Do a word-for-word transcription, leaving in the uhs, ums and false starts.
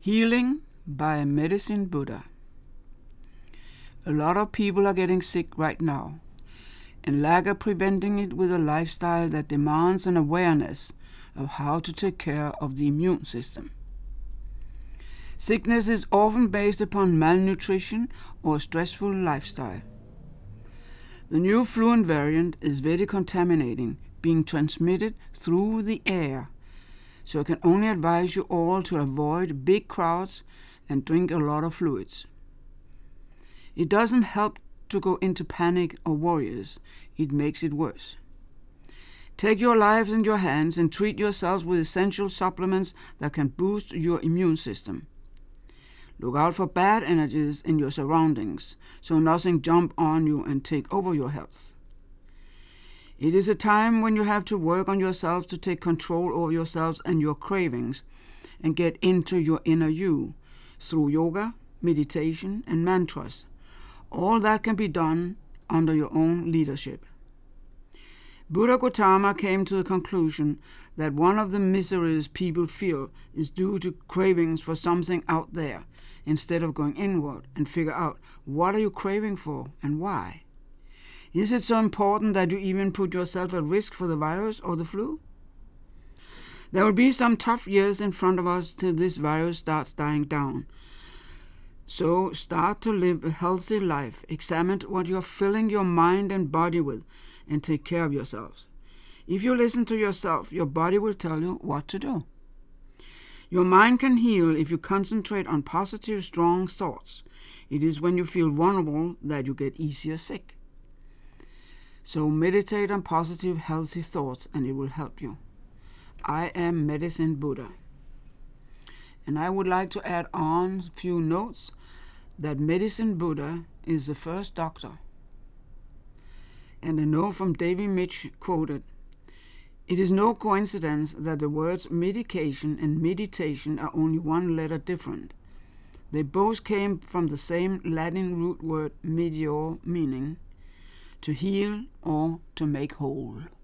Healing by Medicine Buddha. A lot of people are getting sick right now, and lack of preventing it with a lifestyle that demands an awareness of how to take care of the immune system. Sickness is often based upon malnutrition or a stressful lifestyle. The new flu variant is very contaminating, being transmitted through the air, so I can only advise you all to avoid big crowds and drink a lot of fluids. It doesn't help to go into panic or worries, it makes it worse. Take your lives in your hands and treat yourselves with essential supplements that can boost your immune system. Look out for bad energies in your surroundings, so nothing jump on you and take over your health. It is a time when you have to work on yourselves to take control over yourselves and your cravings and get into your inner you through yoga, meditation, and mantras. All that can be done under your own leadership. Buddha Gautama came to the conclusion that one of the miseries people feel is due to cravings for something out there, instead of going inward and figure out what are you craving for and why. Is it so important that you even put yourself at risk for the virus or the flu? There will be some tough years in front of us till this virus starts dying down. So start to live a healthy life, examine what you're filling your mind and body with, and take care of yourselves. If you listen to yourself, your body will tell you what to do. Your mind can heal if you concentrate on positive, strong thoughts. It is when you feel vulnerable that you get easier sick. So meditate on positive, healthy thoughts and it will help you. I am Medicine Buddha. And I would like to add on a few notes that Medicine Buddha is the first doctor. And a note from David Mitch quoted, "It is no coincidence that the words medication and meditation are only one letter different. They both came from the same Latin root word medior, meaning to heal or to make whole."